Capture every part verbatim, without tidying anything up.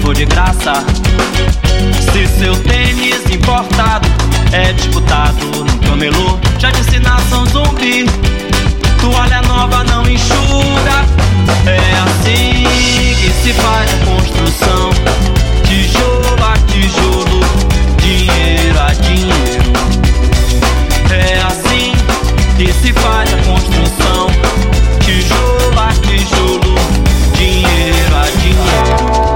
for de graça. Se seu tênis importado é disputado no camelô, já disse nação zumbi, toalha nova não enxuga. É assim que se faz a construção, tijolo a tijolo, dinheiro a dinheiro. É assim que se faz a construção, tijolo a tijolo, dinheiro a dinheiro.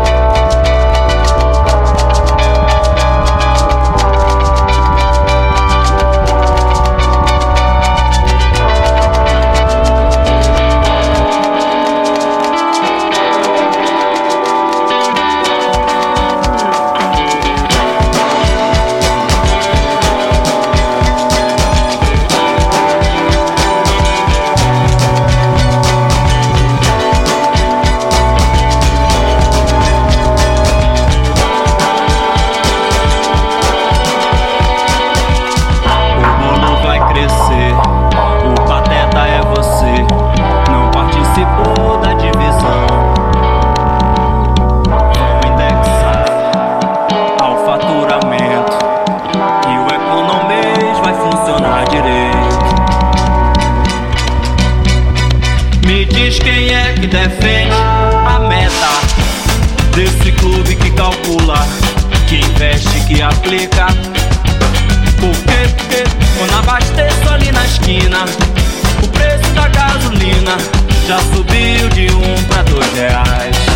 Me diz quem é que defende a meta desse clube que calcula, que investe, que aplica. Por quê? Porque quando abasteço ali na esquina, o preço da gasolina já subiu de um pra dois reais.